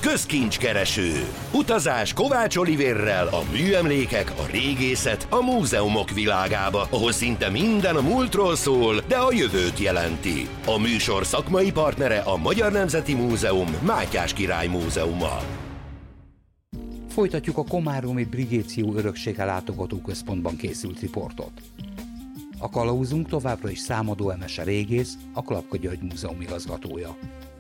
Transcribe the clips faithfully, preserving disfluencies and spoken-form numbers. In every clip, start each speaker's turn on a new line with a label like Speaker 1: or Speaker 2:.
Speaker 1: Közkincskereső. Utazás Kovács Olivérrel a műemlékek, a régészet, a múzeumok világába, ahol szinte minden a múltról szól, de a jövőt jelenti. A műsor szakmai partnere a Magyar Nemzeti Múzeum, Mátyás Király Múzeuma.
Speaker 2: Folytatjuk a komáromi Brigéció Öröksége Látogatóközpontban készült riportot. A kalauzunk továbbra is Számadó Emese régész, a Klapka György Múzeum igazgatója.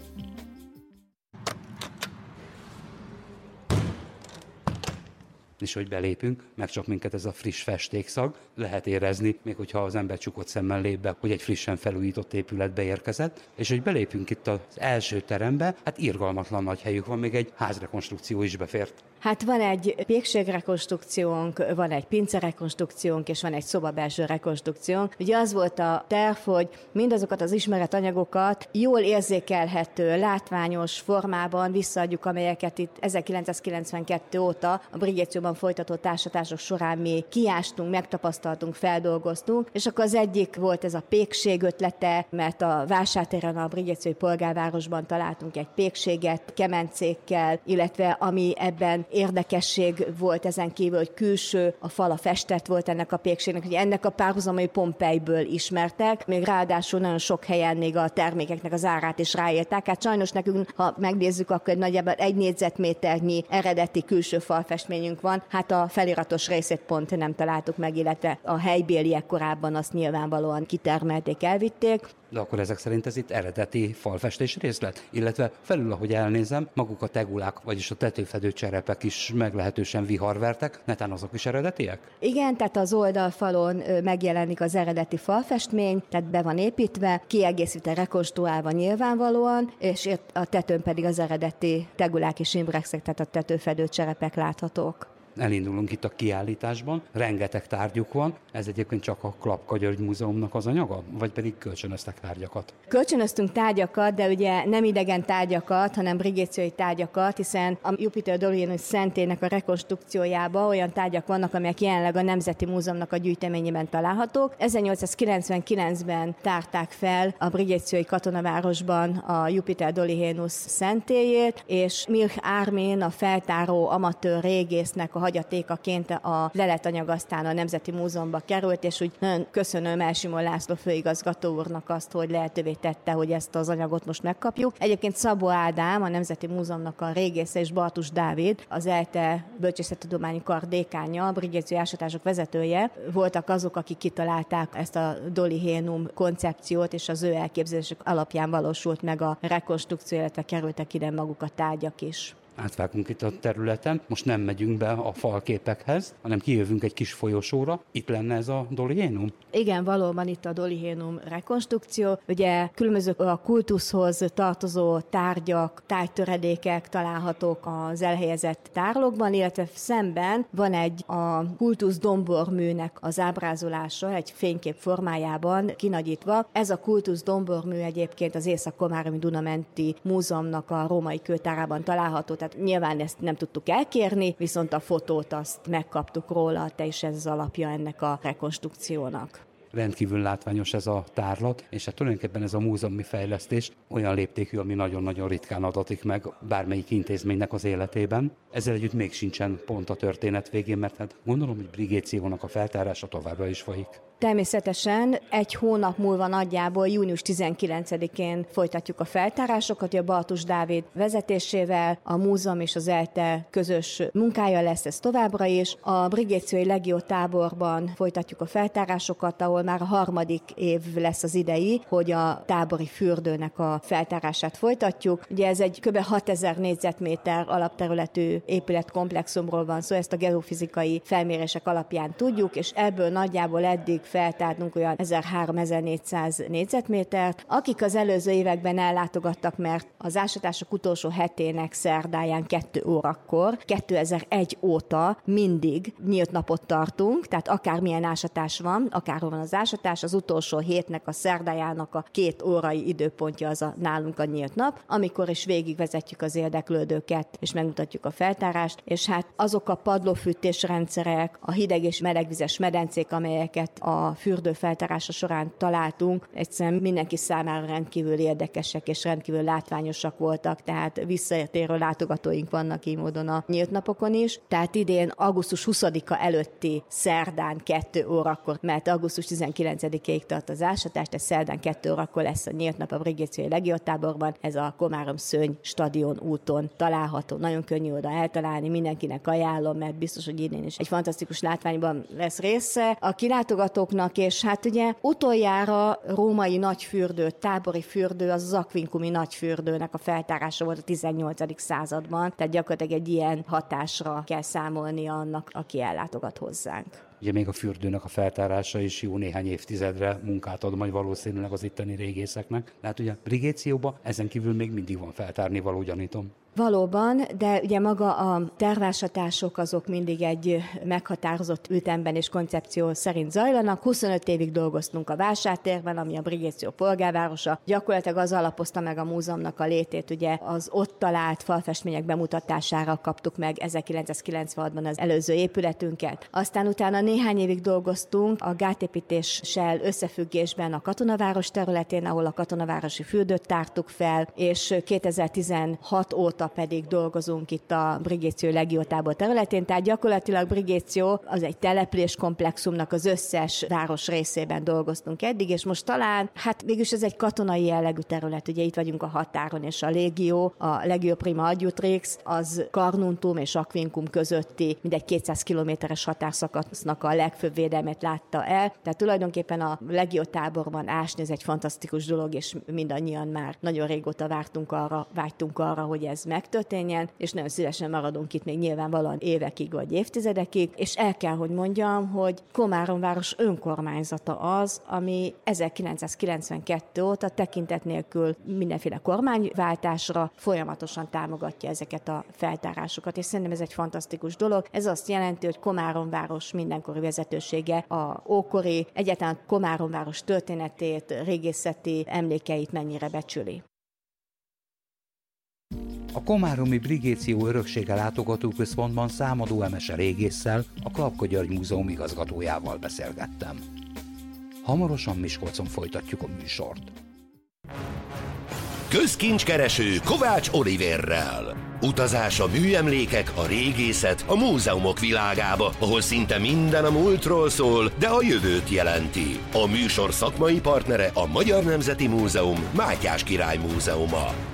Speaker 2: És hogy belépünk, megcsap minket ez a friss festékszag, lehet érezni, még hogyha az ember csukott szemmel lép be, hogy egy frissen felújított épületbe érkezett, és hogy belépünk itt az első terembe, hát irgalmatlan nagy helyük van, még egy házrekonstrukció is befért.
Speaker 3: Hát van egy pékségrekonstrukciónk, van egy pincerekonstrukciónk, és van egy szobabelső rekonstrukciónk. Ugye az volt a terv, hogy mindazokat az ismeretanyagokat jól érzékelhető, látványos formában visszaadjuk, amelyeket itt ezerkilencszázkilencvenkettő óta a Brigécióban folytatott ásatások során mi kiástunk, megtapasztaltunk, feldolgoztunk, és akkor az egyik volt ez a pékség ötlete, mert a vásártéren a Brigéciói polgárvárosban találtunk egy pékséget kemencékkel, illetve ami ebben érdekesség volt ezen kívül, hogy külső, a fala festett volt ennek a pékségnek, hogy ennek a párhuzamai Pompeiből ismertek, még ráadásul nagyon sok helyen még a termékeknek az árát is ráírták. Hát sajnos nekünk, ha megnézzük, akkor nagyjából egy négyzetméternyi eredeti külső falfestményünk van, hát a feliratos részét pont nem találtuk meg, illetve a helybéliek korábban azt nyilvánvalóan kitermelték, elvitték.
Speaker 2: De akkor ezek szerint ez itt eredeti falfestés részlet? Illetve felül, ahogy elnézem, maguk a tegulák, vagyis a tetőfedő cserepek is meglehetősen viharvertek, netán azok is eredetiek?
Speaker 3: Igen, tehát az oldalfalon megjelenik az eredeti falfestmény, tehát be van építve, kiegészítve, rekonstruálva nyilvánvalóan, és a tetőn pedig az eredeti tegulák és imbrexek, tehát a tetőfedő cserepek láthatók.
Speaker 2: Elindulunk itt a kiállításban, rengeteg tárgyuk van, ez egyébként csak a Klapka György Múzeumnak az anyaga, vagy pedig kölcsönöztek tárgyakat?
Speaker 3: Kölcsönöztünk tárgyakat, de ugye nem idegen tárgyakat, hanem brigéciói tárgyakat, hiszen a Jupiter Dollienus szentélynek a rekonstrukciójában olyan tárgyak vannak, amelyek jelenleg a Nemzeti Múzeumnak a gyűjteményében találhatók. ezernyolcszázkilencvenkilencben tárták fel a brigéciói katonavárosban a Jupiter Dollienus szentélyét, és Milch Ármin, a feltáró amatőr régésznek a hagyatékaként a leletanyag aztán a Nemzeti Múzeumba került, és úgy nagyon köszönöm Elsimon László főigazgató úrnak azt, hogy lehetővé tette, hogy ezt az anyagot most megkapjuk. Egyébként Szabó Ádám, a Nemzeti Múzeumnak a régésze, és Bartus Dávid, az ELTE Bölcsészettudományi Kar dékánja, a brigéciói ásatások vezetője, voltak azok, akik kitalálták ezt a Dollienum koncepciót, és az ő elképzelésük alapján valósult meg a rekonstrukció, illetve kerültek ide maguk a tárgyak is.
Speaker 2: Átvágunk itt a területen, most nem megyünk be a falképekhez, hanem kijövünk egy kis folyosóra. Itt lenne ez a Dollienum?
Speaker 3: Igen, valóban itt a Dollienum rekonstrukció. Ugye különböző a kultuszhoz tartozó tárgyak, tárgytöredékek találhatók az elhelyezett tárlókban, illetve szemben van egy a kultusz domborműnek az ábrázolása, egy fénykép formájában kinagyítva. Ez a kultusz dombormű egyébként az Észak-Komáromi Dunamenti Múzeumnak a római kőtárában található. Tehát nyilván ezt nem tudtuk elkérni, viszont a fotót azt megkaptuk róla, te is ez az alapja ennek a rekonstrukciónak.
Speaker 2: Rendkívül látványos ez a tárlat, és hát tulajdonképpen ez a múzeumi fejlesztés olyan léptékű, ami nagyon-nagyon ritkán adatik meg bármelyik intézménynek az életében. Ezzel együtt még sincsen pont a történet végén, mert hát gondolom, hogy Brigéciónak a feltárása továbbra is folyik.
Speaker 3: Természetesen egy hónap múlva nagyjából június tizenkilencedikén folytatjuk a feltárásokat, a Bartus Dávid vezetésével, a múzeum és az ELTE közös munkája lesz ez továbbra is. A Brigéciói Legió táborban folytatjuk a feltárásokat, ahol már a harmadik év lesz az idei, hogy a tábori fürdőnek a feltárását folytatjuk. Ugye ez egy kb. hatezer négyzetméter alapterületű épületkomplexumról van szó, ezt a geofizikai felmérések alapján tudjuk, és ebből nagyjából eddig feltárnunk olyan ezerhárom-ezernégyszáz négyzetmétert. Akik az előző években ellátogattak, mert az ásatások utolsó hetének szerdáján kettő órakor, kétezer-egy óta mindig nyílt napot tartunk, tehát akármilyen ásatás van, akár van az az ásatás, az utolsó hétnek, a szerdájának a két órai időpontja az a nálunk a nyílt nap, amikor is végigvezetjük az érdeklődőket, és megmutatjuk a feltárást, és hát azok a padlófűtésrendszerek, a hideg és melegvizes medencék, amelyeket a fürdő feltárása során találtunk, egyszerűen mindenki számára rendkívül érdekesek és rendkívül látványosak voltak, tehát visszatérő látogatóink vannak így módon a nyílt napokon is. Tehát idén augusztus huszadika előtti szerdán kettő órakor, mert augusztus tizenkilencedikéig tart az ásatás, tehát szerdán kettő órakor lesz a nyílt nap a Brigéciai Legiotáborban, ez a Komárom-Szőny stadion úton található. Nagyon könnyű oda eltalálni, mindenkinek ajánlom, mert biztos, hogy idén is egy fantasztikus látványban lesz része a kilátogatóknak, és hát ugye utoljára római nagyfürdő, tábori fürdő, az az Aquincumi nagyfürdőnek a feltárása volt a tizennyolcadik században, tehát gyakorlatilag egy ilyen hatásra kell számolni annak, aki ellátogat hozzánk.
Speaker 2: Ugye még a fürdőnek a feltárása is jó néhány évtizedre munkát ad majd valószínűleg az itteni régészeknek. De hát ugye Brigécióban ezen kívül még mindig van feltárni való, gyanítom.
Speaker 3: Valóban, de ugye maga a tervásatások azok mindig egy meghatározott ütemben és koncepció szerint zajlanak. huszonöt évig dolgoztunk a vásártérben, ami a Brigéció polgárvárosa. Gyakorlatilag az alapozta meg a múzeumnak a létét, ugye az ott talált falfestmények bemutatására kaptuk meg ezerkilencszázkilencvenhatban az előző épületünket. Aztán utána néhány évig dolgoztunk a gátépítéssel összefüggésben a Katonaváros területén, ahol a Katonavárosi fürdőt tártuk fel, és kétezer-tizenhat óta pedig dolgozunk itt a Brigéció Legiotábor területén, tehát gyakorlatilag Brigéció az egy településkomplexumnak az összes város részében dolgoztunk eddig, és most talán, hát mégis ez egy katonai jellegű terület, ugye itt vagyunk a határon, és a Légió, a Legio Prima Adjutrix, az Carnuntum és Aquincum közötti mindegy kétszáz kilométeres határszakasznak a legfőbb védelmet látta el, tehát tulajdonképpen a Legiotáborban ásni ez egy fantasztikus dolog, és mindannyian már nagyon régóta vártunk arra, vágytunk arra, hogy ez megtörténjen, és nagyon szívesen maradunk itt még nyilvánvalóan évekig vagy évtizedekig, és el kell, hogy mondjam, hogy Komáromváros önkormányzata az, ami ezerkilencszázkilencvenkettő óta tekintet nélkül mindenféle kormányváltásra folyamatosan támogatja ezeket a feltárásokat, és szerintem ez egy fantasztikus dolog. Ez azt jelenti, hogy Komáromváros mindenkori vezetősége a ókori, egyáltalán Komáromváros történetét, régészeti emlékeit mennyire becsüli.
Speaker 2: A Komáromi Brigéció Öröksége Látogatóközpontban Számadó Emese régésszel, a Klapka György Múzeum igazgatójával beszélgettem. Hamarosan Miskolcon folytatjuk a műsort.
Speaker 1: Közkincskereső Kovács Oliverrel. Utazás a műemlékek, a régészet, a múzeumok világába, ahol szinte minden a múltról szól, de a jövőt jelenti. A műsor szakmai partnere a Magyar Nemzeti Múzeum, Mátyás Király Múzeuma.